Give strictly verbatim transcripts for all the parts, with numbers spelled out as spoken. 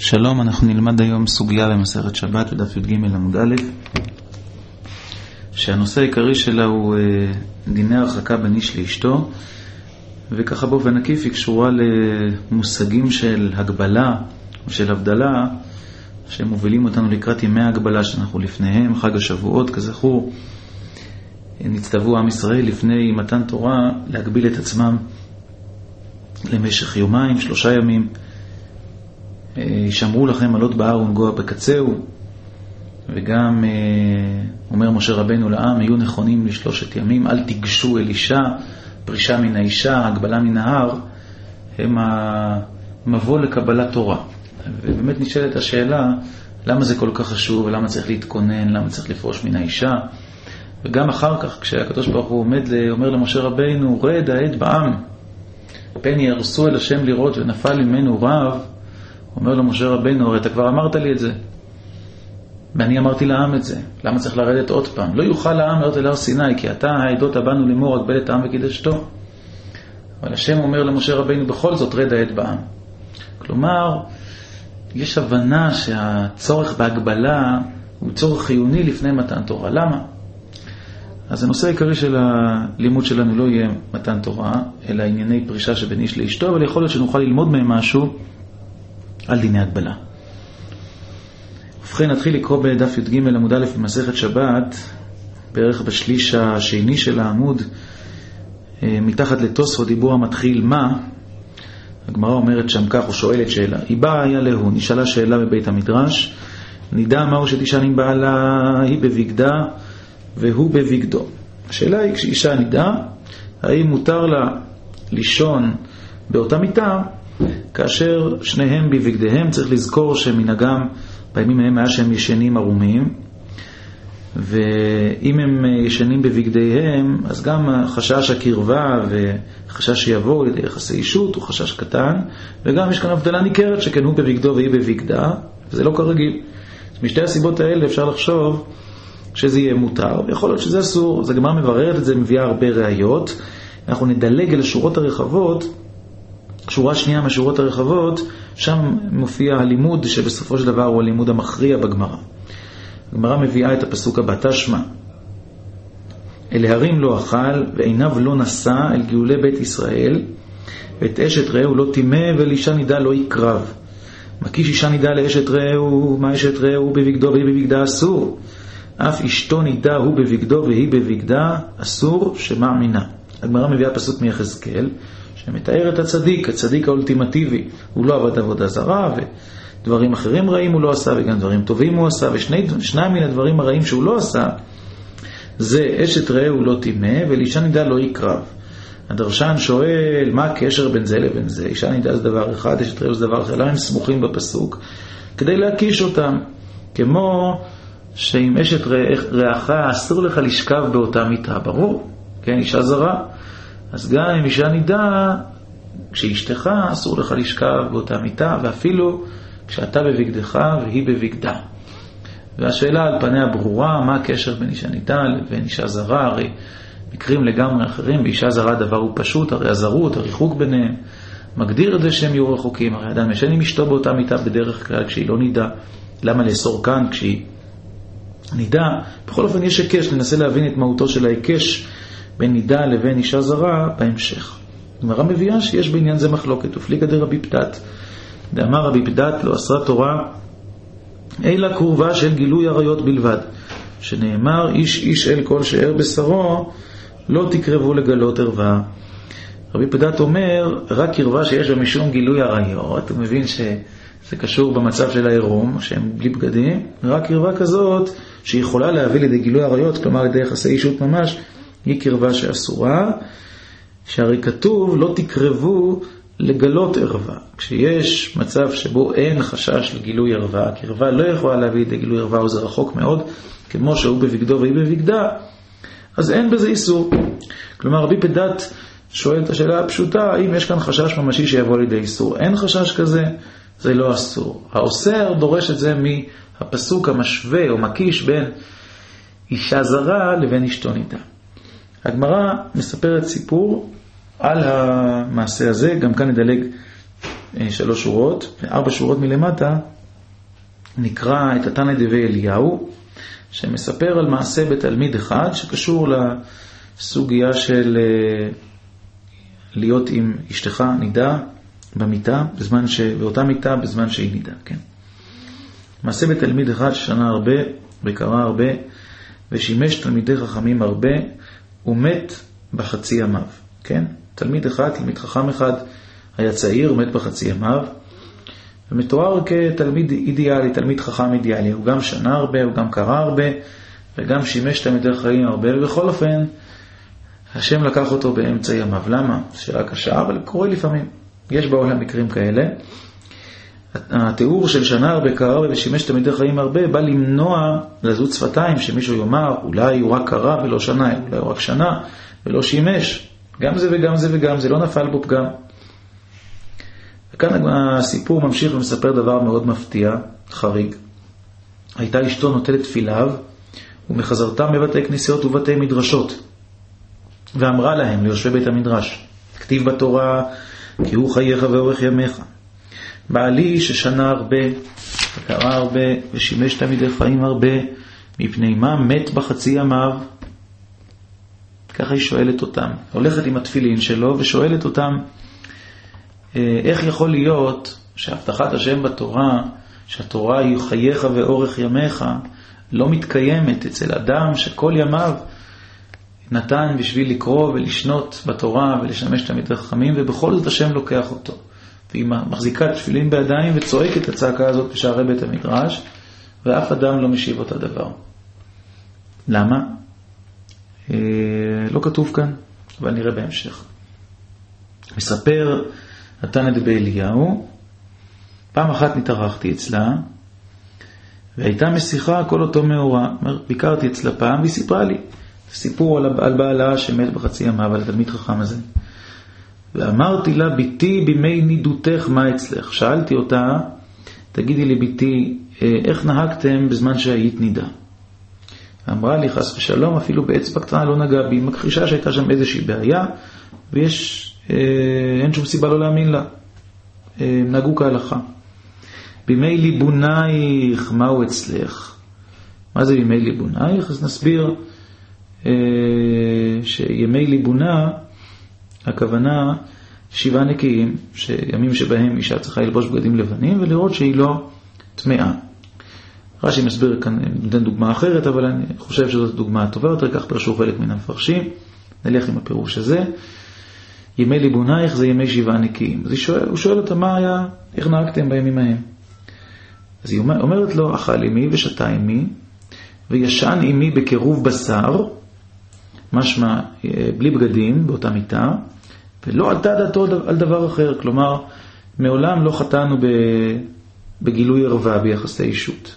שלום, אנחנו נלמד היום סוגיה במסכת שבת בדף י"ג עמוד א', שהנושא העיקרי שלה הוא דיני הרחקה בין איש לאשתו, וככה באופן עקיף היא קשורה למושגים של הגבלה או של הבדלה שמובילים אותנו לקראת ימי ההגבלה שאנחנו לפניהם, חג השבועות. כזכור, נצטוו עם ישראל לפני מתן תורה להגביל את עצמם למשך יומיים, שלושה ימים. ישמרו לכם עלות בהר ונגוע בקצהו, וגם אומר משה רבנו לעם, יהיו נכונים לשלושת ימים, אל תיגשו אל אישה, פרישה מן האישה, הגבלה מן ההר, הם המבוא לקבלת תורה. ובאמת נשאלת השאלה, למה זה כל כך חשוב, ולמה צריך להתכונן, למה צריך לפרוש מן האישה. וגם אחר כך, כשהקדוש ברוך הוא עומד, אומר למשה רבנו, רד העד בעם, פן ירסו אל השם לראות ונפל ממנו רב, אומר לו משה רבנו, הרי אתה כבר אמרת לי את זה, ואני אמרתי לעם את זה, למה צריך לרדת עוד פעם? לא יוכל העם לרדת אל הר סיני, כי אתה העדות הבאנו לאמור הגבל את העם וקידשתו. אבל השם אומר למשה רבנו, בכל זאת רד העד בעם. כלומר, יש הבנה שהצורך בהגבלה הוא צורך חיוני לפני מתן תורה. למה? אז הנושא העיקרי של הלימוד שלנו לא יהיה מתן תורה, אלא ענייני פרישה שבין איש לאשתו, אבל יכול להיות שנוכל ללמוד מהם משהו על דיני הגבלה. ובכן, נתחיל לקרוא בדף י"ג עמוד א' במסכת שבת, בערך בשליש השני של העמוד, מתחת לתוספות דיבור המתחיל מה. הגמרא אומרת שם כך, הוא שואלת שאלה, היא באה היה להו, נשאלה שאלה בבית המדרש, נדע מהו שתישן עם בעלה, היא בבגדה והוא בבגדו. השאלה היא, כשאישה נידה, האם מותר לה לישון באותה מיטה, כאשר שניהם בבגדיהם? צריך לזכור שמנהגם בימים ההם היה שהם ישנים ערומים, ואם הם ישנים בבגדיהם, אז גם חשש הקרבה וחשש שיבוא לידי יחסי אישות הוא חשש קטן, וגם יש כאן הבדלה ניכרת שכן הוא בבגדו והיא בבגדה, וזה לא כרגיל. משתי הסיבות האלה אפשר לחשוב שזה יהיה מותר, ויכול להיות שזה אסור. אז הגמרא מבררת את זה, מביאה הרבה ראיות. אנחנו נדלג אל השורות הרחבות, שורה שנייה מהשורות הרחבות, שם מופיע הלימוד שבסופו של דבר הוא הלימוד המכריע בגמרא. הגמרא מביאה את הפסוק הבא, תשמע, אל ההרים לא אכל ועיניו לא נשא אל גאולי בית ישראל, ואת אשת רעהו לא תימה ואל אישה נידה לא יקרב. מקיש אישה נידה לאשת רעהו, מה אשת רעהו בבגדו והיא בבגדה אסור. אף אשתו נידה הוא בבגדו והיא בבגדה אסור שמע מינה. הגמרא מביאה פסוק מיחזקאל שמתאר את הצדיק, הצדיק האולטימטיבי. הוא לא עבד עבודה זרה, ודברים אחרים רעים הוא לא עשה, וגם דברים טובים הוא עשה, ושניים מן הדברים הרעים שהוא לא עשה, זה אשת רעהו לא תימה, ולאישה נידה לא יקרב. הדרשן שואל, מה הקשר בין זה לבין זה? אישה נידה זה דבר אחד, אשת רעהו זה דבר אחר. למה הם סמוכים בפסוק? כדי להקיש אותם. כמו שאם אשת רעך אסור לך לשכב באותה מיטה, ברור, כן, אישה זרה. אז גם אם אישה נידה, כשאשתך אסור לך לשכב באותה מיטה, ואפילו כשאתה בבגדך והיא בבגדה. והשאלה על פניה ברורה, מה הקשר בין אישה נידה לבין אישה זרה? הרי מקרים לגמרי אחרים, באישה זרה דבר הוא פשוט, הרי הזרות, הריחוק ביניהם, מגדיר את זה שהם יהיו רחוקים. הרי אדם ישן עם אשתו באותה מיטה בדרך כלל כשהיא לא נידה. למה לאסור כאן כשהיא נידה? בכל אופן יש היקש, ננסה להבין את מהותו של ההיקש בין נידה לבין אישה זרה בהמשך. הגמרא מביאה שיש בעניין זה מחלוקת, ופליגא דרבי פדת, דאמר רבי פדת לא אסרה תורה אלא קרובה של גילוי עריות בלבד, שנאמר איש איש אל כל שאר בשרו לא תקרבו לגלות ערווה. רבי פדת אומר רק קרבה שיש בה משום גילוי עריות, הוא מבין שזה קשור במצב של העירום שהם בלי בגדים, רק קרבה כזאת שיכולה להביא לידי גילוי עריות, כלומר לידי יחסי אישות ממש, היא קרבה שאסורה, שהרי כתוב לא תקרבו לגלות ערווה. כשיש מצב שבו אין חשש לגילוי ערווה, הקרבה לא יכולה להביא לגילוי ערווה, וזה רחוק מאוד, כמו שהוא בבגדו והיא בבגדה, אז אין בזה איסור. כלומר, רבי פדת שואל את השאלה הפשוטה, האם יש כאן חשש ממשי שיבוא לידי איסור? אין חשש כזה, זה לא אסור. האוסר דורש את זה מהפסוק המשווה או מקיש בין אישה זרה לבין אשתו נידה. הגמרא מספרת סיפור על המעשה הזה, גם כאן נדלג שלוש שורות, וארבע שורות מלמטה, נקרא את התנא דבי אליהו, שמספר על מעשה בתלמיד אחד, שקשור לסוגיה של להיות עם אשתך נידה במיטה, בזמן ש... באותה מיטה בזמן שהיא נידה, כן? מעשה בתלמיד אחד ששנה הרבה וקרא הרבה, ושימש תלמידי חכמים הרבה, ומת בחצי ימיו, כן? תלמיד אחד, תלמיד חכם אחד, היה צעיר, ומת בחצי ימיו, ומתואר כתלמיד אידיאלי, תלמיד חכם אידיאלי. הוא גם שנה הרבה, הוא גם קרא הרבה, וגם שימש תלמידי חיים הרבה, ובכל אופן, השם לקח אותו באמצע ימיו. למה? שאלה קשה, אבל קורה לפעמים. יש בעולם מקרים כאלה. התיאור של שנה הרבה קרא הרבה ושימש תלמידי חיים הרבה, בא למנוע לזות שפתיים, שמישהו יאמר, אולי הוא רק קרא ולא שנה, אולי הוא רק שנה ולא שימש. גם זה וגם זה וגם זה, לא נפל בו פגם. וכאן הסיפור ממשיך ומספר דבר מאוד מפתיע, חריג. הייתה אשתו נוטלת תפיליו, ומחזרתם בבתי כנסיות ובתי מדרשות. ואמרה להם, ליושבי בית המדרש, כתיב בתורה, כי הוא חייך ואורך ימיך. בעלי ששנה הרבה, וקרא הרבה, ושימש תלמידי חיים הרבה, מפני מה מת בחצי ימיו. ככה היא שואלת אותם. הולכת עם התפילין שלו ושואלת אותם, איך יכול להיות שהבטחת השם בתורה, שהתורה היא חייך ואורך ימיך, לא מתקיימת אצל אדם שכל ימיו נתן בשביל לקרוא ולשנות בתורה ולשמש תלמידי חכמים, ובכל זאת השם לוקח אותו. והיא מחזיקה תפילין בידיים וצועקת את הצעקה הזאת בשערי בית המדרש, ואף אדם לא משיב אותה דבר. למה? אה, לא כתוב כאן, אבל נראה בהמשך. מספר התנא דבי אליהו, פעם אחת נתארחתי אצלה, והייתה משיחה כל אותו מאורע. ביקרתי אצלה פעם, והיא סיפרה לי סיפור על, על בעלה שמת בחצי ימיו, על התלמיד חכם הזה. ואמרתי לה, ביתי בימי נידותך מה אצלך? שאלתי אותה, תגידי לי ביתי, איך נהגתם בזמן שהיית נידה? אמרה לי, חס ושלום, אפילו באצבע קטנה לא נגע בי, מכחישה שהייתה שם איזושהי בעיה, ויש, אה, אין שום סיבה לא להאמין לה. אה, נהגו כהלכה. בימי ליבונייך, מהו אצלך? מה זה בימי ליבונייך? אז נסביר אה, שימי ליבונה, הכוונה שבעה נקיים, שימים שבהם אישה צריכה ללבוש בגדים לבנים ולראות שהיא לא טמאה. רש"י מסביר כאן, נותן דוגמה אחרת, אבל אני חושב שזאת דוגמה טובה יותר, כך פרשו חלק מן המפרשים, נלך עם הפירוש הזה. ימי ליבונייך זה ימי שבעה נקיים. אז שואל, הוא שואל אותה מה היה, איך נהגתם בימים ההם? אז היא אומרת לו, אכל אמי ושתה אמי, וישן אמי בקירוב בשר, משמע בלי בגדים באותה מיטה, ולא עלתה דעתו על דבר אחר. כלומר, מעולם לא חטאנו בגילוי ערווה ביחסי אישות.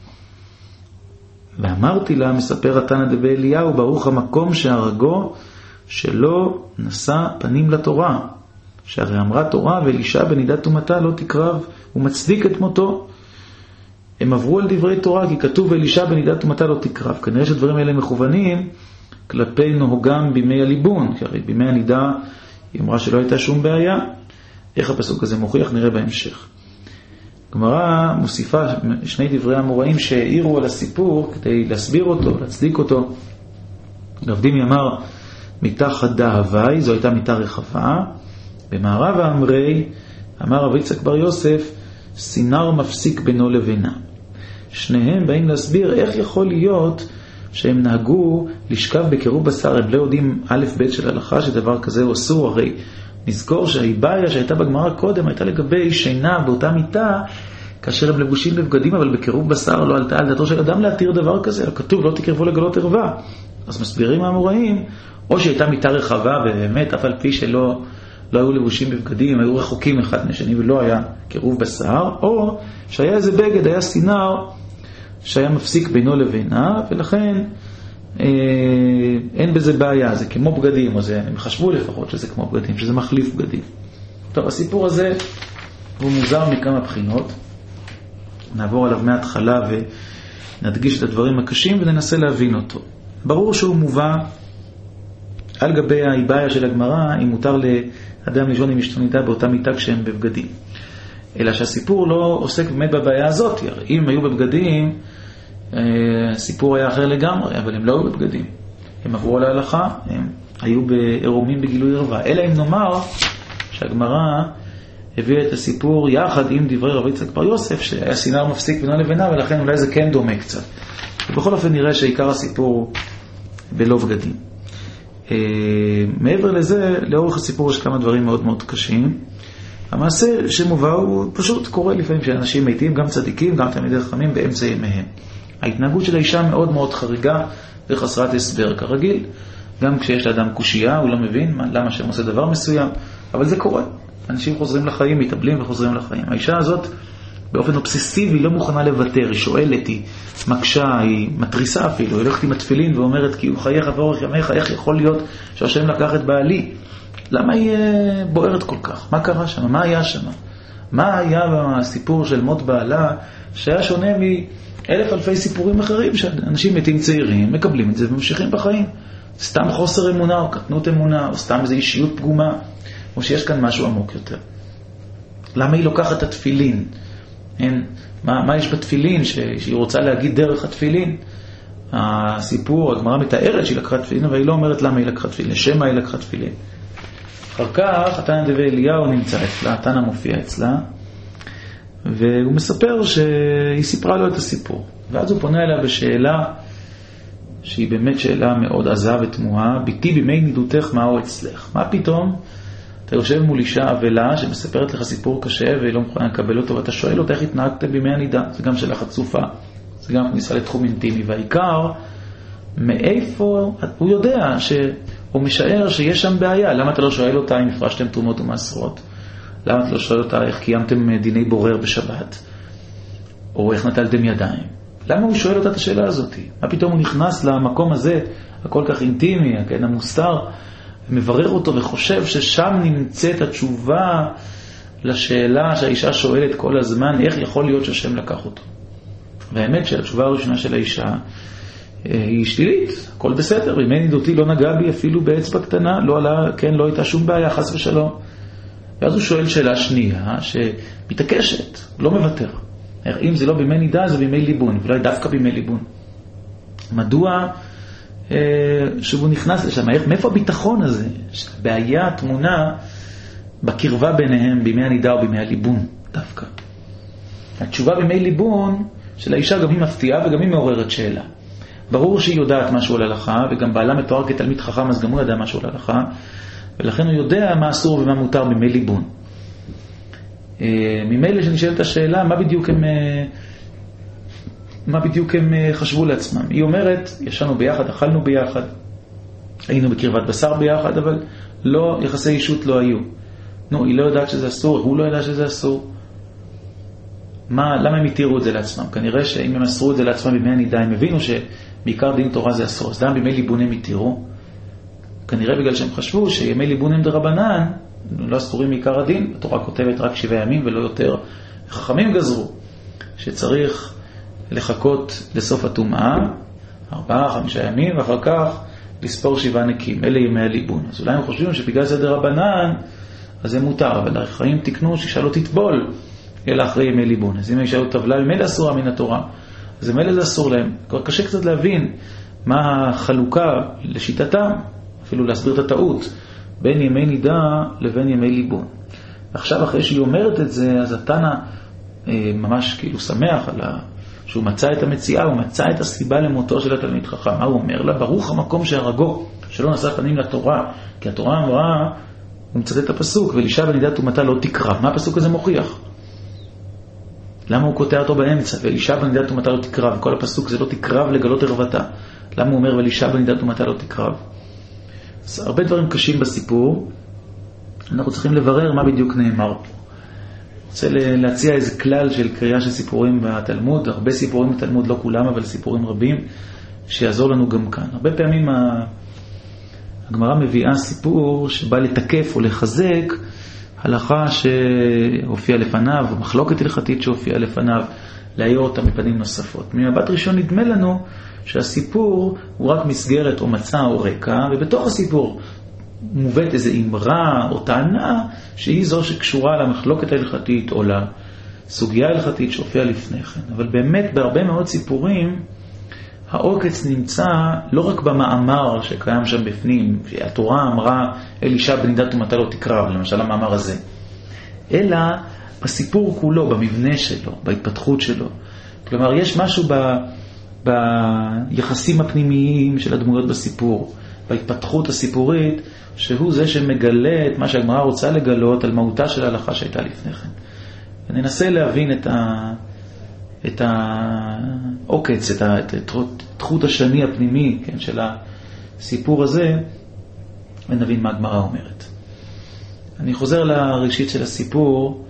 ואמרתי לה, מספר התנא דבי אליהו, ברוך המקום שהרגו שלא נשא פנים לתורה, שהרי אמרה תורה ואלישע בנידת טומאתה לא תקרב, הוא מצדיק את מותו. הם עברו על דברי תורה, כי כתוב ואלישע בנידת טומאתה לא תקרב. כנראה שדברים האלה מכוונים כלפי נהוגם בימי הליבון, כי הרי בימי הנידה היא אמרה שלא הייתה שום בעיה. איך הפסוק הזה מוכיח? נראה בהמשך. גמרא מוסיפה שני דברי המוראים שהעירו על הסיפור כדי להסביר אותו, להצדיק אותו. רב דימי אמר, מיטה חדה הווי, זו הייתה מיטה רחבה. במערב האמרי, אמר רב יצחק בר יוסף, סינר מפסיק בינו לבינה. שניהם באים להסביר איך יכול להיות שהם נהגו לשכב בקירוב בשר. הם לא יודעים א' ב' של הלכה שדבר כזה הוא אסור. הרי נזכור שהאיבעיה שהייתה בגמרא קודם הייתה לגבי שינה באותה מיטה כאשר הם לבושים בבגדים, אבל בקירוב בשר לא עלתה על דעתו של אדם להתיר דבר כזה. כתוב לא תקרבו לגלות ערווה. אז מסבירים האמוראים, או שהייתה מיטה רחבה ובאמת אף על פי שלא לא היו לבושים בבגדים, היו רחוקים אחד משני ולא היה קירוב בשר, או שהיה איזה בגד, היה סינר שהיה מפסיק בינו לבינה, ולכן אה, אין בזה בעיה, זה כמו בגדים, או זה, הם חשבו לפחות שזה כמו בגדים, שזה מחליף בגדים. טוב, הסיפור הזה הוא מוזר מכמה בחינות, נעבור עליו מההתחלה ונדגיש את הדברים הקשים וננסה להבין אותו. ברור שהוא מובא על גבי האיבעיה של הגמרא, אם מותר אדם לישון עם אשתו נידה באותה מיטה כשהם בבגדים. אלא שהסיפור לא עוסק באמת בבעיה הזאת. אם הם היו בבגדים, הסיפור היה אחר לגמרי, אבל הם לא היו בבגדים. הם עברו על ההלכה, הם היו בעירומים בגילוי ערווה. אלא אם נאמר שהגמרא הביאה את הסיפור יחד עם דברי רבי יצחק בר יוסף, שהיה סינר מפסיק בינו לבינה, ולכן אולי זה כן דומה קצת. ובכל אופן נראה שעיקר הסיפור בלא בגדים. מעבר לזה, לאורך הסיפור יש כמה דברים מאוד מאוד קשים. המעשה שמובא הוא פשוט קורה לפעמים שאנשים מתים, גם צדיקים, גם תלמידי חכמים באמצע ימיהם. ההתנהגות של האישה מאוד מאוד חריגה וחסרת הסבר כרגיל. גם כשיש לאדם קושייה, הוא לא מבין למה שהם עושה דבר מסוים, אבל זה קורה. אנשים חוזרים לחיים, מתאבלים וחוזרים לחיים. האישה הזאת באופן אובססיבי לא מוכנה לוותר, היא שואלת, היא מקשה, היא מטריסה אפילו, היא הולכת עם התפילין ואומרת, כי הוא חייך ואורך ימיך, איך יכול להיות שהשם לקח את בעלי? למה היא בוערת כל כך? מה קרה שם? מה היה שם? מה היה בסיפור של מות בעלה שהיה שונה מאלף אלפי סיפורים אחרים שאנשים מתים צעירים, מקבלים את זה וממשיכים בחיים? סתם חוסר אמונה או קטנות אמונה או סתם איזו אישיות פגומה או שיש כאן משהו עמוק יותר. למה היא לוקחת את התפילין? אין, מה, מה יש בתפילין ש, שהיא רוצה להגיד דרך התפילין? הסיפור, הגמרא מתארת שהיא לקחה תפילין, אבל היא לא אומרת למה היא לקחה תפילין, לשם מה היא לקחה תפילין. אחר כך, התנא דבי אליהו נמצא אצלה, התנא מופיע אצלה, והוא מספר שהיא סיפרה לו את הסיפור. ואז הוא פונה אליה בשאלה, שהיא באמת שאלה מאוד עזה ותמוהה, ביתי בימי נידותך מהו אצלך? מה פתאום? אתה יושב מול אישה אבלה שמספרת לך סיפור קשה והיא לא מוכנה לקבל אותו, ואתה שואל אותה איך התנהגת בימי הנידה. זה גם שאלה חצופה, זה גם כניסה לתחום אינטימי. והעיקר, מאיפה הוא יודע ש... הוא משער שיש שם בעיה. למה אתה לא שואל אותה אם הפרשתם תרומות ומעשרות? למה אתה לא שואל אותה איך קיימתם דיני בורר בשבת? או איך נטלתם ידיים? למה הוא שואל אותה את השאלה הזאת? מה פתאום הוא נכנס למקום הזה, הכל כך אינטימי, כן, המוסתר, מברר אותו וחושב ששם נמצאת התשובה לשאלה שהאישה שואלת כל הזמן, איך יכול להיות שהשם לקח אותו? והאמת שהתשובה הראשונה של האישה היא שלילית, הכל בסדר, בימי נידותי לא נגע בי אפילו באצבע קטנה, לא עלה, כן, לא הייתה שום בעיה, חס ושלום. ואז הוא שואל שאלה שנייה שמתעקשת, לא מוותר. אם זה לא בימי נידה, זה בימי ליבון, ואולי דווקא בימי ליבון. מדוע אה, שהוא נכנס לשם? מאיפה הביטחון הזה? שהבעיה תמונה בקרבה ביניהם בימי הנידה או בימי הליבון דווקא. התשובה בימי ליבון של האישה גם היא מפתיעה וגם היא מעוררת שאלה. ברור שהיא יודעת משהו על הלכה, וגם בעלה מתואר כתלמיד חכם, אז גם הוא ידע משהו על הלכה, ולכן הוא יודע מה אסור ומה מותר בימי ליבון. ממילא שנשאלת השאלה, מה בדיוק הם, מה בדיוק הם חשבו לעצמם? היא אומרת, ישנו ביחד, אכלנו ביחד, היינו בקרבת בשר ביחד, אבל לא, יחסי אישות לא היו. נו, היא לא יודעת שזה אסור, הוא לא יודע שזה אסור. מה, למה הם התירו את זה לעצמם? כנראה שאם הם אסרו את זה לעצמם בימי הנידה, הם הבינו שבעיקר דין תורה זה אסור. אז למה בימי ליבון הם התירו? כנראה בגלל שהם חשבו שימי ליבון הם דרבנן, לא אסורים מעיקר הדין, התורה כותבת רק שבעה ימים ולא יותר. חכמים גזרו שצריך לחכות לסוף הטומאה, ארבעה, חמישה ימים, ואחר כך לספור שבעה נקים. אלה ימי הליבון. אז אולי הם חושבים שבגלל זה דרבנן, אז זה מותר, אבל החיים תקנו שאישה לא תטבול, אלא אחרי ימי ליבון. אז אם האישה לא טבלה, ממילא אסורה מן התורה. אז ממילא זה אסור להם. כבר קשה קצת להבין מה החלוקה לשיטתם, אפילו להסביר את הטעות, בין ימי נידה לבין ימי ליבון. עכשיו אחרי שהיא אומרת את זה, אז התנא אה, ממש כאילו שמח על ה... שהוא מצא את המציאה, הוא מצא את הסיבה למותו של התלמיד חכם. מה הוא אומר לה? ברוך המקום שהרגו, שלא נשא פנים לתורה, כי התורה אמרה, הוא מצטט את הפסוק, ולאישה בנידה טומאתה לא תקרב. מה הפסוק הזה מוכיח? למה הוא קוטע אותו באמצע? ולאישה בנידה טומאתה לא תקרב. כל הפסוק זה לא תקרב לגלות ערוותה. למה הוא אומר ולאישה בנידה טומאתה לא תקרב? אז הרבה דברים קשים בסיפור. אנחנו צריכים לברר מה בדיוק נאמר פה. רוצה להציע איזה כלל של קריאה של סיפורים בתלמוד. הרבה סיפורים בתלמוד, לא כולם, אבל סיפורים רבים, שיעזור לנו גם כאן. הרבה פעמים הגמרא מביאה סיפור שבא לתקף או לחזק הלכה שהופיעה לפניו, או מחלוקת הלכתית שהופיעה לפניו, להעיר אותה מפנים נוספות. ממבט ראשון נדמה לנו שהסיפור הוא רק מסגרת או מצע או רקע, ובתוך הסיפור מובאת איזו אמרה או טענה שהיא זו שקשורה למחלוקת ההלכתית או לסוגיה ההלכתית שהופיעה לפני כן. אבל באמת בהרבה מאוד סיפורים העוקץ נמצא לא רק במאמר שקיים שם בפנים, שהתורה אמרה אלישע בנידת ומתה לא תקרב, למשל המאמר הזה, אלא בסיפור כולו, במבנה שלו, בהתפתחות שלו. כלומר, יש משהו ב, ביחסים הפנימיים של הדמויות בסיפור, בהתפתחות הסיפורית, שהוא זה שמגלה את מה שהגמרא רוצה לגלות על מהותה של ההלכה שהייתה לפני כן. וננסה להבין את ה... את העוקץ, את, ה... את חוט השני הפנימי, כן, של הסיפור הזה, ונבין מה הגמרא אומרת. אני חוזר לראשית של הסיפור,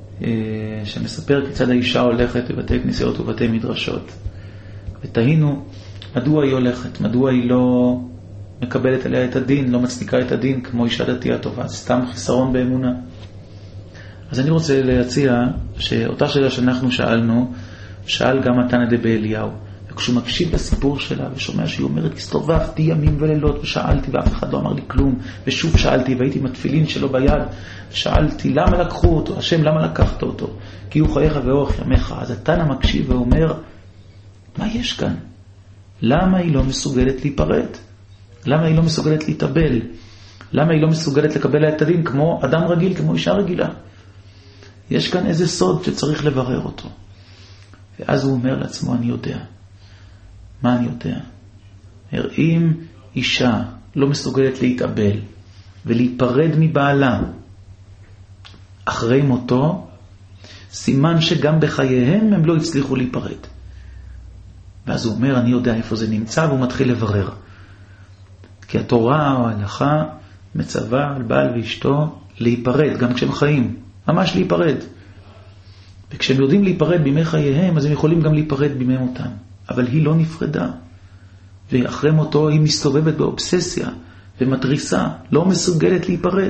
שמספר כיצד האישה הולכת בבתי כנסיות ובתי מדרשות. ותהינו, מדוע היא הולכת? מדוע היא לא מקבלת עליה את הדין, לא מצדיקה את הדין כמו אישה דתייה טובה? זה סתם חיסרון באמונה. אז אני רוצה להציע שאותה שאלה שאנחנו שאלנו, שאל גם מתנא דבאליהו. וכשהוא מקשיב לסיפור שלה ושומע שהיא אומרת, הסתובבתי ימים ולילות ושאלתי ואף אחד לא אמר לי כלום, ושוב שאלתי והייתי עם התפילין שלו ביד, שאלתי למה לקחו אותו, השם למה לקחת אותו, כי הוא חייך ואורך ימיך. אז התנא מקשיב ואומר, מה יש כאן? למה היא לא מסוגלת להיפרד? למה היא לא מסוגלת להתאבל? למה היא לא מסוגלת לקבל את הדין כמו אדם רגיל, כמו אישה רגילה? יש כאן איזה סוד שצריך לברר אותו. ואז הוא אומר לעצמו, אני יודע. מה אני יודע? אם אישה לא מסוגלת להתאבל ולהיפרד מבעלה אחרי מותו, סימן שגם בחייהם הם לא הצליחו להיפרד. ואז הוא אומר, אני יודע איפה זה נמצא, והוא מתחיל לברר. כי התורה או ההלכה מצווה על בעל ואשתו להיפרד, גם כשהם חיים. ממש להיפרד. וכשהם יודעים להיפרד בימי חייהם, אז הם יכולים גם להיפרד בימי מותם. אבל היא לא נפרדה. ואחרי מותו היא מסתובבת באובססיה ומתריסה, לא מסוגלת להיפרד.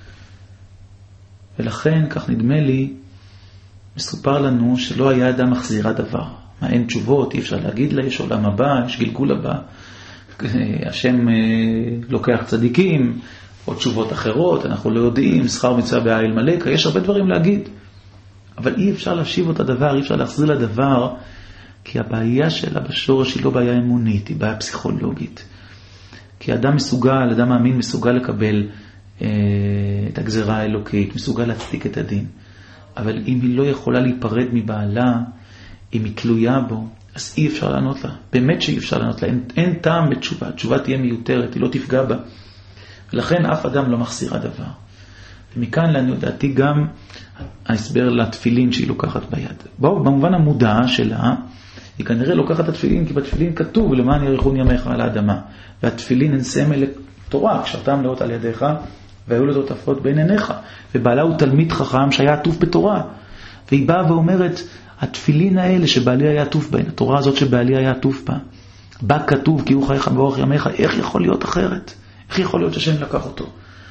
ולכן, כך נדמה לי, מסופר לנו שלא היה אדם מחזירה דבר. מה, אין תשובות, אי אפשר להגיד לה, יש עולם הבא, יש גלגול הבא. השם לוקח צדיקים, או תשובות אחרות, אנחנו לא יודעים, שכר מצווה בעיל מלאכה, יש הרבה דברים להגיד. אבל אי אפשר להשיב אותה דבר, אי אפשר להחזיר לדבר, כי הבעיה שלה בשורש היא לא בעיה אמונית, היא בעיה פסיכולוגית. כי אדם מסוגל, אדם מאמין מסוגל לקבל אה, את הגזרה האלוקית, מסוגל להצדיק את הדין. אבל אם היא לא יכולה להיפרד מבעלה, אם היא תלויה בו, אז אי אפשר לענות לה. באמת שאי אפשר לענות לה. אין, אין טעם בתשובה. התשובה תהיה מיותרת, היא לא תפגע בה. ולכן אף אדם לא מחסירה דבר. ומכאן לנו דעתי גם ההסבר לתפילין שהיא לוקחת ביד. בואו, במובן המודע שלה, היא כנראה לוקחת את התפילין, כי בתפילין כתוב, למען יאריכון ימיך על האדמה. והתפילין הן סמל לתורה, קשרתם לאות על ידיך, והיו לו תופעות בין עיניך. ובעלה הוא תלמיד חכם שהיה עטוף בתורה. והיא באה ואומרת, התפילין האלה שבעלי היה עטוף בהן, התורה הזאת שבעלי היה עטוף בה, בה כתוב, כי הוא חייך באורך ימיך, איך יכול להיות אחרת? איך יכול להיות שהשם לקח אותו?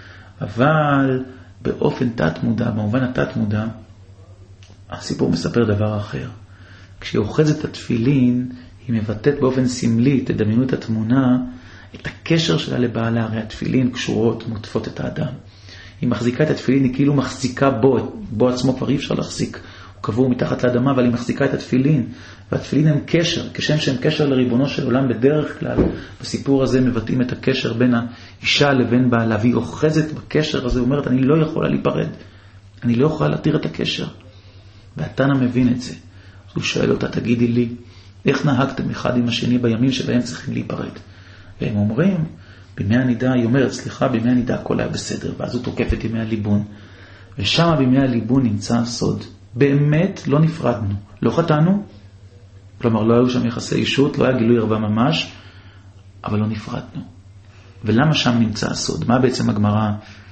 אבל באופן תת מודע, במובן התת מודע, הסיפור מספר דבר אחר. כשהיא אוחזת את התפילין, היא מבטאת באופן סמלי, תדמיינו את התמונה, את הקשר שלה לבעלה, הרי התפילין קשורות, מוטפות את האדם. היא מחזיקה את התפילין, היא כאילו מחזיקה בו, בו עצמו כבר אי אפשר להחזיק. הוא קבור מתחת לאדמה, אבל היא מחזיקה את התפילין. והתפילין הם קשר, כשם שהם קשר לריבונו של עולם בדרך כלל. בסיפור הזה מבטאים את הקשר בין האישה לבין בעלה, והיא אוחזת בקשר הזה, אומרת, אני לא יכולה להיפרד. אני לא יכולה להתיר את הקשר. והתנא מבין את זה. אז הוא שואל אותה, תגידי לי, איך נהגתם אחד עם השני בימים שבהם צריכים להיפרד? והם אומרים, בימי הנידה, היא אומרת, סליחה, בימי הנידה הכל היה בסדר, ואז הוא תוקף את ימי הליבון. ושם בימי הליבון נמצא הסוד. באמת לא נפרדנו, לא חטאנו, כלומר לא היו שם יחסי אישות, לא היה גילוי ערווה ממש, אבל לא נפרדנו. ולמה שם נמצא הסוד? מה בעצם הגמרא,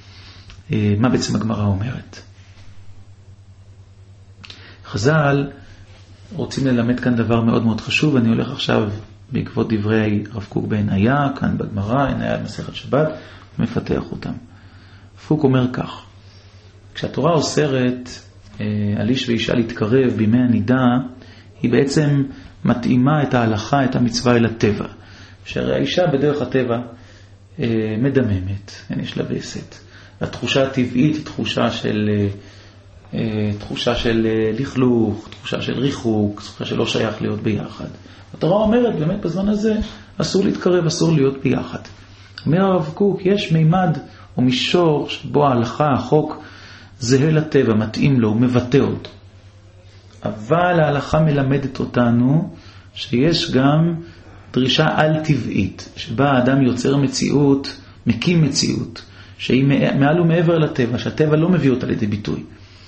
מה בעצם הגמרא אומרת? חז"ל רוצים ללמד כאן דבר מאוד מאוד חשוב, אני הולך עכשיו בעקבות דברי רב קוק בעיניה, כאן בגמרא, עיניה על מסכת שבת, ומפתח אותם. פוק אומר כך, כשהתורה אוסרת על איש ואישה להתקרב בימי הנידה, היא בעצם מתאימה את ההלכה, את המצווה אל הטבע. שהרי האישה בדרך הטבע מדממת, יש לה וסת. התחושה הטבעית היא תחושה של, תחושה של לכלוך, תחושה של ריחוק, תחושה שלא שייך להיות ביחד. התורה אומרת, באמת בזמן הזה, אסור להתקרב, אסור להיות ביחד. אומר הרב קוק, יש מימד או מישור שבו ההלכה, החוק, זהה לטבע, מתאים לו, הוא מבטא אותו. אבל ההלכה מלמדת אותנו שיש גם דרישה על-טבעית, שבה האדם יוצר מציאות, מקים מציאות, שהיא מעל ומעבר לטבע, שהטבע לא מביא אותה לידי ביטוי.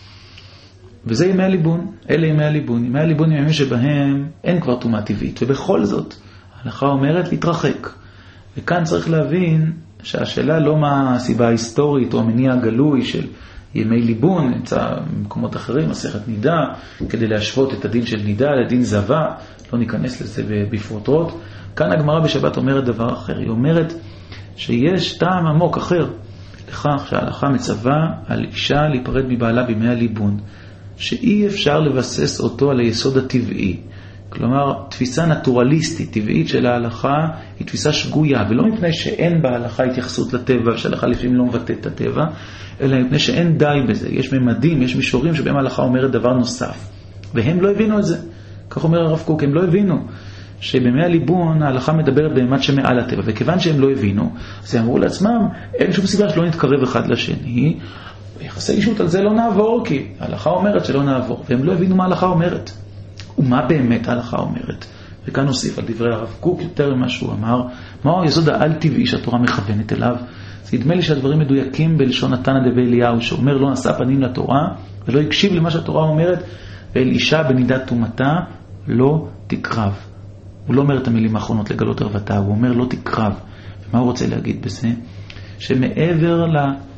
וזה ימי הליבון, אלה ימי הליבון. ימי הליבון הם ימים שבהם אין כבר טומאה טבעית, ובכל זאת, ההלכה אומרת להתרחק. וכאן צריך להבין שהשאלה לא מה הסיבה ההיסטורית או המניע הגלוי של ימי ליבון, נמצא במקומות אחרים, מסכת נידה, כדי להשוות את הדין של נידה לדין זווה, לא ניכנס לזה בפרוטרוט. כאן הגמרא בשבת אומרת דבר אחר, היא אומרת שיש טעם עמוק אחר, לכך שההלכה מצווה על אישה להיפרד מבעלה בימי הליבון, שאי אפשר לבסס אותו על היסוד הטבעי. כלומר, תפיסה נטורליסטית, טבעית של ההלכה, היא תפיסה שגויה, ולא מפני שאין בהלכה התייחסות לטבע, שההלכה לפעמים לא מבטאת את הטבע, אלא מפני שאין די בזה. יש ממדים, יש מישורים שבהם ההלכה אומרת דבר נוסף. והם לא הבינו את זה. כך אומר הרב קוק, הם לא הבינו שבימי הליבון ההלכה מדברת בממד שמעל הטבע, וכיוון שהם לא הבינו, אז הם אמרו לעצמם, אין שום סיבה שלא נתקרב אחד לשני, יחסי אישות על זה לא נעבור, כי ההלכה אומרת שלא נעבור, והם לא הבינו מה ההלכה אומרת. ומה באמת ההלכה אומרת? וכאן נוסיף על דברי הרב קוק יותר ממה שהוא אמר, מהו היסוד העל-טבעי שהתורה מכוונת אליו? זה נדמה לי שהדברים מדויקים בלשון התנא דבי אליהו, שאומר לא נשא פנים לתורה, ולא הקשיב למה שהתורה אומרת, ואל אישה בנידת טומאתה לא תקרב. הוא לא אומר את המילים האחרונות לגלות ערוותה, הוא אומר לא תקרב. ומה הוא רוצה להגיד בזה? שמעבר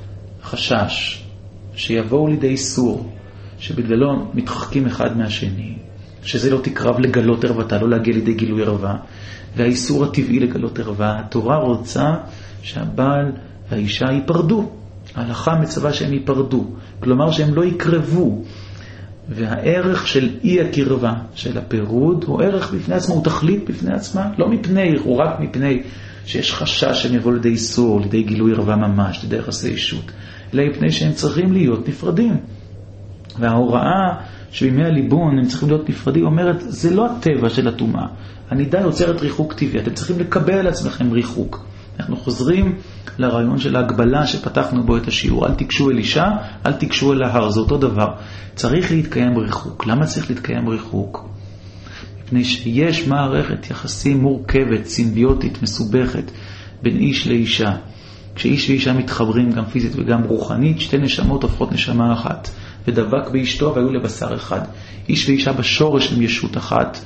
לחשש שיבואו לידי איסור, שבגללו מתרחקים אחד מהשני, שזה לא תקרב לגלות ערוותה, לא להגיע לידי גילוי ערווה, והאיסור הטבעי לגלות ערווה, התורה רוצה שהבעל והאישה ייפרדו. ההלכה מצווה שהם ייפרדו, כלומר שהם לא יקרבו. והערך של אי הקרבה, של הפירוד, הוא ערך בפני עצמו, הוא תכלית בפני עצמה, לא מפני, הוא רק מפני שיש חשש שהם יבואו לידי איסור, לידי גילוי ערווה ממש, לידי יחסי אישות, אלא מפני שהם צריכים להיות נפרדים. וההוראה שבימי הליבון הם צריכים להיות נפרדים, אומרת, זה לא הטבע של הטומאה. הנידה יוצרת ריחוק טבעי, אתם צריכים לקבל על עצמכם ריחוק. אנחנו חוזרים לרעיון של ההגבלה שפתחנו בו את השיעור. אל תקשו אל אישה, אל תקשו אל ההר, זה אותו דבר. צריך להתקיים ריחוק. למה צריך להתקיים ריחוק? מפני שיש מערכת יחסים מורכבת, סימביוטית, מסובכת, בין איש לאישה. כשאיש ואישה מתחברים גם פיזית וגם רוחנית, שתי נשמות הופכות נשמה אחת. ודבק באשתו והיו לבשר אחד. איש ואישה בשורש הם ישות אחת.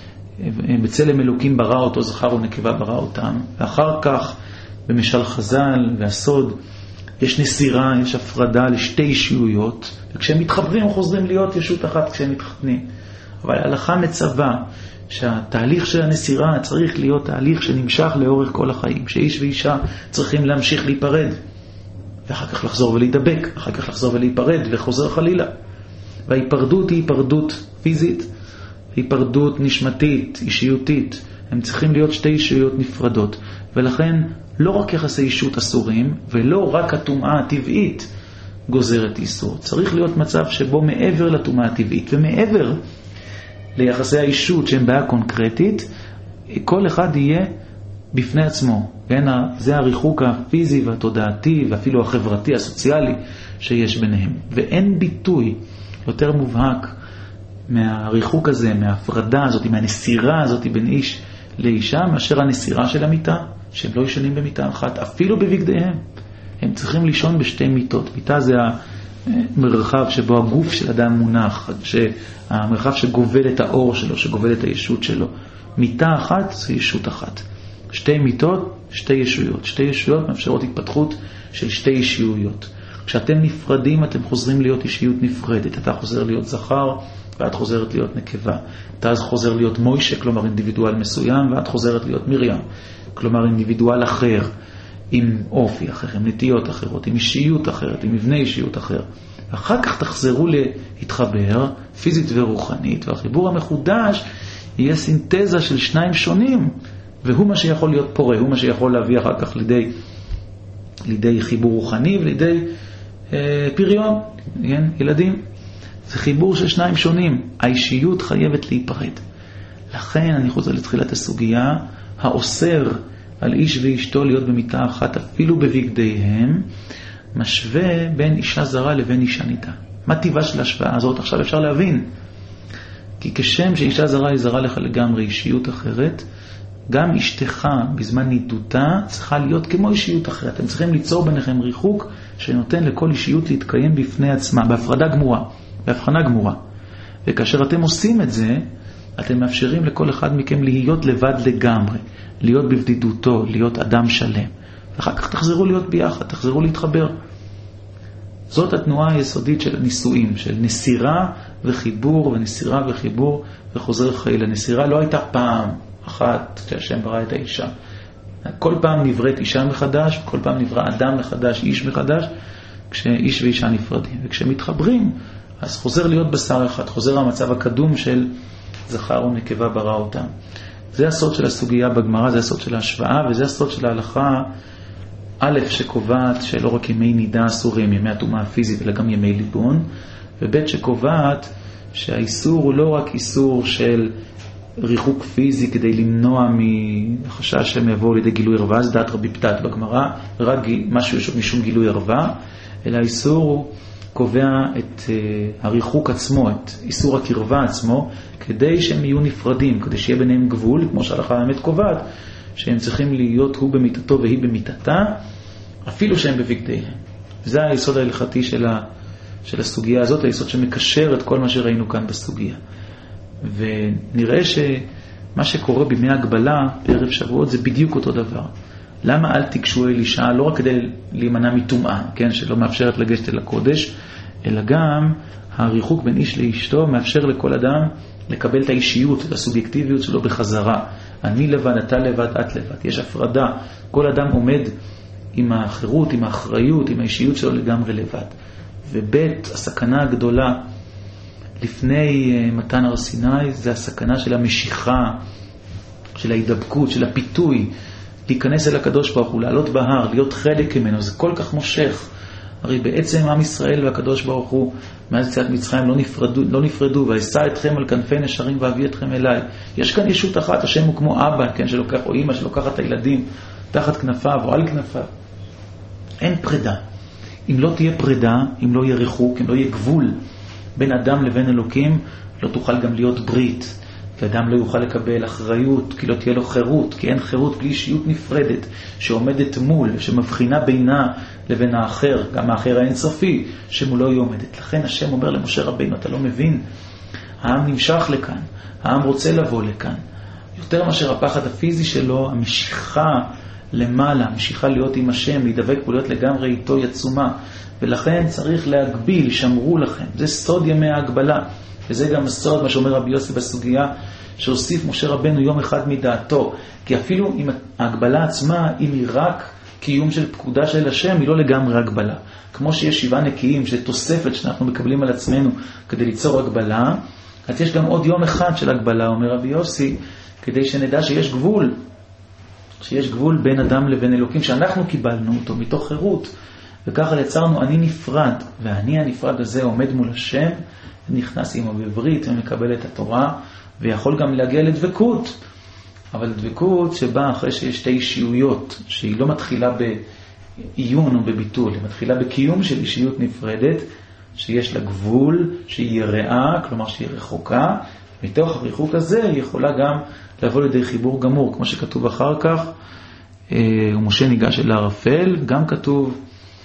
בצלם אלוקים ברא אותו, זכר ונקבה ברא אותם. ואחר כך, במשל חז"ל והסוד, יש נסירה, יש הפרדה לשתי אישיויות, וכשהם מתחברים הם חוזרים להיות ישות אחת כשהם מתחתנים. אבל ההלכה מצווה שהתהליך של הנסירה צריך להיות תהליך שנמשך לאורך כל החיים, שאיש ואישה צריכים להמשיך להיפרד, ואחר כך לחזור ולהידבק, אחר כך לחזור ולהיפרד, וחוזר חלילה. וההיפרדות היא היפרדות פיזית, היפרדות נשמתית, אישיותית. הם צריכים להיות שתי אישיויות נפרדות, ולכן לא רק יחסי אישות אסורים, ולא רק הטומאה הטבעית גוזרת איסור. צריך להיות מצב שבו מעבר לטומאה הטבעית, ומעבר ליחסי האישות שהם בעיה קונקרטית, כל אחד יהיה בפני עצמו. כן? זה הריחוק הפיזי והתודעתי, ואפילו החברתי, הסוציאלי שיש ביניהם. ואין ביטוי יותר מובהק מהריחוק הזה, מההפרדה הזאת, מהנסירה הזאת בין איש לאישה, מאשר הנסירה של המיטה, שהם לא ישנים במיטה אחת, אפילו בבגדיהם. הם צריכים לישון בשתי מיטות. מיטה זה המרחב שבו הגוף של אדם מונח, המרחב שגובל את האור שלו, שגובל את הישות שלו. מיטה אחת זה ישות אחת. שתי מיטות, שתי ישויות. שתי ישויות מאפשרות התפתחות של שתי אישיויות. כשאתם נפרדים, אתם חוזרים להיות אישיות נפרדת. אתה חוזר להיות זכר, ואת חוזרת להיות נקבה. אתה אז חוזר להיות מוישה, כלומר אינדיבידואל מסוים, ואת חוזרת להיות מרים, כלומר אינדיבידואל אחר, עם אופי אחר, עם נטיות אחרות, עם אישיות אחרת, עם מבנה אישיות אחר. אחר כך תחזרו להתחבר, פיזית ורוחנית, והחיבור המחודש יהיה סינתזה של שניים שונים, והוא מה שיכול להיות פורה, הוא מה שיכול להביא אחר כך לידי לידי חיבור רוחני ולידי אה, פריון, כן? ילדים. זה חיבור של שניים שונים. האישיות חייבת להיפרד. לכן אני חוזר לתחילת הסוגיה, האוסר על איש ואשתו להיות במיטה אחת אפילו בבגדיהם, משווה בין אישה זרה לבין אישה נידה. מה טבעה של ההשוואה הזאת? עכשיו אפשר להבין. כי כשם שאישה זרה היא זרה לך לגמרי אישיות אחרת, גם אשתך בזמן נידותה צריכה להיות כמו אישיות אחרת. אתם צריכים ליצור ביניכם ריחוק שנותן לכל אישיות להתקיים בפני עצמה, בהפרדה גמורה, בהבחנה גמורה. וכאשר אתם עושים את זה, אתם מאפשרים לכל אחד מכם להיות לבד לגמרי, להיות בבדידותו, להיות אדם שלם. ואחר כך תחזרו להיות ביחד, תחזרו להתחבר. זאת התנועה היסודית של הנישואים, של נסירה וחיבור ונסירה וחיבור וחוזר חיל. הנסירה לא הייתה פעם אחת שהשם ברא את האישה. כל פעם נבראת אישה מחדש, כל פעם נברא אדם מחדש, איש מחדש, כשאיש ואישה נפרדים. וכשמתחברים, אז חוזר להיות בשר אחד, חוזר המצב הקדום של זכר ונקבה ברא אותם. זה הסוד של הסוגיה בגמרא, זה הסוד של ההשוואה, וזה הסוד של ההלכה א' שקובעת שלא רק ימי נידה אסורים, ימי התאומה הפיזית, אלא גם ימי ליבון, וב' שקובעת שהאיסור הוא לא רק איסור של ריחוק פיזי כדי למנוע מחשש שהם יבואו לידי גילוי ערווה, זה דעת רבי פתת בגמרא, רק משהו משום גילוי ערווה, אלא האיסור הוא קובע את uh, הריחוק עצמו, את איסור הקרבה עצמו, כדי שהם יהיו נפרדים, כדי שיהיה ביניהם גבול, כמו שההלכה האמת קובעת, שהם צריכים להיות הוא במיטתו והיא במיטתה, אפילו שהם בבגדיהם. זה היסוד ההלכתי של, ה, של הסוגיה הזאת, היסוד שמקשר את כל מה שראינו כאן בסוגיה. ונראה שמה שקורה בימי הגבלה, בערב שבועות, זה בדיוק אותו דבר. למה אל תיגשו אל אישה? לא רק כדי להימנע מטומאה, כן, שלא מאפשרת לגשת אל הקודש, אלא גם הריחוק בין איש לאשתו מאפשר לכל אדם לקבל את האישיות, את הסובייקטיביות שלו בחזרה. אני לבד, אתה לבד, את לבד. יש הפרדה. כל אדם עומד עם החירות, עם האחריות, עם האישיות שלו לגמרי לבד. ובית, הסכנה הגדולה לפני מתן הר סיני, זה הסכנה של המשיכה, של ההידבקות, של הפיתוי, להיכנס אל הקדוש ברוך הוא, לעלות בהר, להיות חלק ממנו. זה כל כך מושך. הרי בעצם עם ישראל והקדוש ברוך הוא מאז יציאת מצרים לא נפרדו, לא נפרדו, ואשא אתכם על כנפי נשרים ואביא אתכם אליי. יש כאן ישות אחת, השם הוא כמו אבא, כן, שלוקח, או אמא שלוקחת את הילדים תחת כנפיו או על כנפיו. אין פרידה. אם לא תהיה פרידה, אם לא יהיה ריחוק, אם לא יהיה גבול בין אדם לבין אלוקים, לא תוכל גם להיות ברית. כי אדם לא יוכל לקבל אחריות, כי לא תהיה לו חירות, כי אין חירות בלי אישיות נפרדת שעומדת מול, שמבחינה בינה לבין האחר, גם האחר האינסופי, שמולו היא עומדת. לכן השם אומר למשה רבינו, אתה לא מבין, העם נמשך לכאן, העם רוצה לבוא לכאן. יותר מאשר הפחד הפיזי שלו, המשיכה למעלה, המשיכה להיות עם השם, להידבק ולהיות לגמרי איתו יצומה. ולכן צריך להגביל, שמרו לכם. זה סוד ימי ההגבלה. וזה גם הסוד, מה שאומר רבי יוסי בסוגיה, שהוסיף משה רבנו יום אחד מדעתו. כי אפילו אם ההגבלה עצמה, אם היא רק קיום של פקודה של השם, היא לא לגמרי הגבלה. כמו שיש שבעה נקיים, שזה תוספת שאנחנו מקבלים על עצמנו כדי ליצור הגבלה, אז יש גם עוד יום אחד של הגבלה, אומר רבי יוסי, כדי שנדע שיש גבול, שיש גבול בין אדם לבין אלוקים, שאנחנו קיבלנו אותו מתוך חירות, וככה יצרנו אני נפרד, ואני הנפרד הזה עומד מול השם, נכנס עמו בברית ומקבל את התורה, ויכול גם להגיע לדבקות, אבל דבקות שבאה אחרי שיש שתי אישיויות, שהיא לא מתחילה בעיון או בביטול, היא מתחילה בקיום של אישיות נפרדת, שיש לה גבול, שהיא יראה, כלומר שהיא רחוקה, מתוך הריחוק הזה היא יכולה גם לבוא לידי חיבור גמור, כמו שכתוב אחר כך, ומשה ניגש אל הערפל, גם כתוב,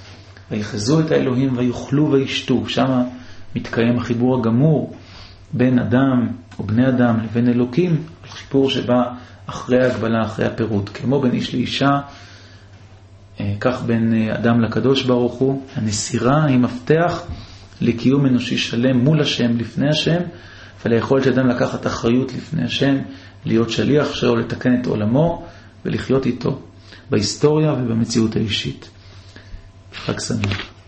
ויחזו את האלוהים ויוכלו וישתו, שם מתקיים החיבור הגמור בין אדם או בני אדם לבין אלוקים, חיבור שבא אחרי ההגבלה, אחרי הפירוד, כמו בין איש לאישה, כך בין אדם לקדוש ברוך הוא. הנסירה היא מפתח לקיום אנושי שלם מול השם, לפני השם, וליכולת אדם לקחת אחריות לפני השם, להיות שליח שלו, לתקן את עולמו ולחיות איתו בהיסטוריה ובמציאות האישית. חג שמח.